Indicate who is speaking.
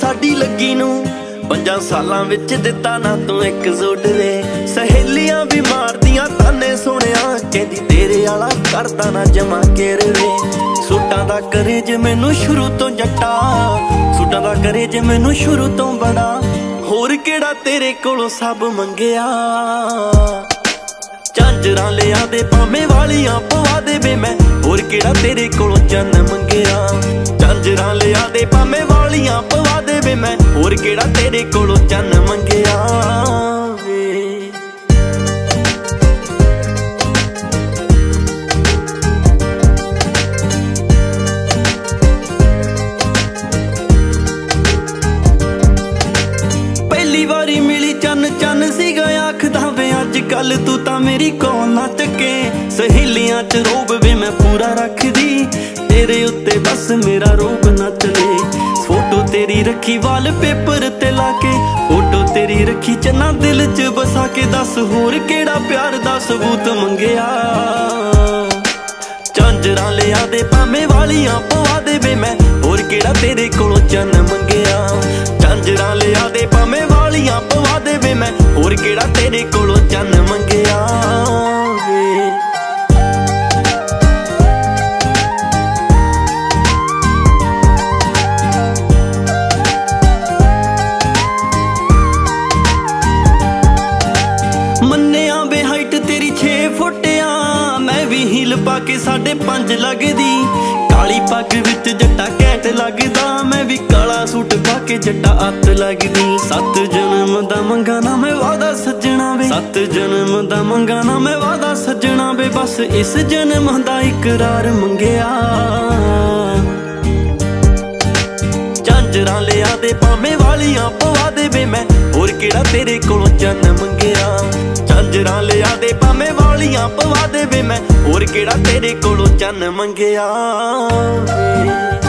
Speaker 1: ਸਾਡੀ ਲੱਗੀ ਨੂੰ 5 ਸਾਲਾਂ ਵਿੱਚ ਦਿੱਤਾ ਨਾ ਤੂੰ ਇੱਕ ਜ਼ੋਡ ਵੇ। ਸਹੇਲੀਆਂ ਵੀ ਮਾਰਦੀਆਂ ਤਾਨੇ ਸੁਣਿਆ, ਕਹਿੰਦੀ ਤੇਰੇ ਵਾਲਾ ਕਰਦਾ ਨਾ ਜਮਾ ਕੇਰ ਵੇ। ਸੂਟਾਂ ਦਾ ਕਰੇ ਜੇ ਮੈਨੂੰ ਸ਼ੁਰੂ ਤੋਂ ਜੱਟਾ, ਸੂਟਾਂ ਦਾ ਕਰੇ ਜੇ ਮੈਨੂੰ ਸ਼ੁਰੂ ਤੋਂ ਬੜਾ, ਹੋਰ ਕਿਹੜਾ ਤੇਰੇ ਕੋਲੋਂ ਸਭ ਮੰਗਿਆ। ਝਾਂਜਰਾਂ ਲਿਆ ਦੇ ਭਾਵੇਂ ਵਾਲੀਆਂ ਪਵਾ ਦੇ ਵੇ ਮੈਂ, ਹੋਰ ਕਿਹੜਾ ਤੇਰੇ ਕੋਲੋਂ ਚੰਨ ਮੰਗਿਆ। ਝਾਂਜਰਾਂ ਲਿਆ ਦੇ ਭਾਵੇਂ ਵਾਲੀਆਂ ਪਵਾ ਦੇ ਵੇ ਮੈਂ, ਹੋਰ ਕਿਹੜਾ ਤੇਰੇ ਕੋਲੋਂ ਚੰਨ ਮੰਗਿਆ ਵੇ। ਪਹਿਲੀ ਵਾਰੀ ਮਿਲੀ ਚੰਨ ਚੰਨ ਸੀਗਾ, ਆਖਦਾ ਵੇ ਅੱਜ ਕੱਲ ਤੂੰ ਤਾਂ ਮੇਰੀ ਕੋਲ ਨਾ ਚੱਕੇ। ਸਹੇਲੀਆਂ ਚ ਰੋਬ ਵੇ ਮੈਂ ਪੂਰਾ ਰੱਖਦੀ, ਤੇਰੇ ਉੱਤੇ ਬਸ ਮੇਰਾ ਰੋਬ ਨਾ ਚਲੇ। ਫੋਟੋ ਤੇਰੀ ਰੱਖੀ ਵਾਲ ਪੇਪਰ ਤੇ ਲਾ ਕੇ, ਫੋਟੋ ਤੇਰੀ ਰੱਖੀ ਚੰਨਾ ਦਿਲ ਚ ਬਸਾ ਕੇ, ਦੱਸ ਹੋਰ ਕਿਹੜਾ ਪਿਆਰ ਦਾ ਸਬੂਤ ਮੰਗਿਆ। ਝਾਂਜਰਾਂ ਲਿਆ ਦੇ ਭਾਵੇਂ ਵਾਲੀਆਂ ਪਵਾ ਦੇ ਵੇ ਮੈਂ, ਹੋਰ ਕਿਹੜਾ ਤੇਰੇ ਕੋਲੋਂ ਚੰਨ ਮੰਗਿਆ। ਝਾਂਜਰਾਂ ਲਿਆ ਦੇ ਭਾਵੇਂ ਵਾਲੀਆਂ ਪਵਾ ਦੇ ਵੇ ਮੈਂ, ਹੋਰ ਕਿਹੜਾ ਤੇਰੇ ਕੋਲੋਂ ਚੰਨ ਮੰਗਿਆ ਵੇ। ਮੰਨਿਆ ਵੇ ਹਾਈਟ ਤੇਰੀ 6 ਫੁੱਟ ਆ, ਮੈਂ ਵੀ ਹੀਲ ਪਾ ਕੇ 5.5 ਲੱਗਦੀ। ਕਾਲੀ ਪੱਗ ਵਿੱਚ ਜੱਟਾ ਘੈਂਟ ਲੱਗਦਾ, ਮੈਂ ਵੀ ਕਾਲਾ ਸੂਟ ਪਾ ਕੇ ਜੱਟਾ ਅੱਤ ਲੱਗਦੀ। 7 ਜਨਮ ਦਾ ਮੰਗਾ ਨਾ ਮੈਂ ਵਾਦਾ ਸੱਜਣਾ ਵੇ, 7 ਜਨਮ ਦਾ ਮੰਗਾ ਨਾ ਮੈਂ ਵਾਦਾ ਸੱਜਣਾ ਵੇ, ਬਸ ਇਸ ਜਨਮ ਦਾ ਇਕਰਾਰ ਮੰਗਿਆ। ਝਾਂਜਰਾਂ ਲਿਆ ਦੇ ਭਾਵੇਂ ਵਾਲੀਆਂ ਪਵਾ ਦੇ ਵੇ ਮੈਂ, ਹੋਰ ਕਿਹੜਾ ਤੇਰੇ ਕੋਲੋਂ ਚੰਨ ਮੰਗਿਆ। ਝਾਂਜਰਾਂ ਲਿਆ ਦੇ ਭਾਵੇਂ ਵਾਲੀਆਂ ਪਵਾ ਦੇ ਵੇ ਮੈਂ, ਹੋਰ ਕਿਹੜਾ ਤੇਰੇ ਕੋਲੋਂ ਚੰਨ ਮੰਗਿਆ ਵੇ।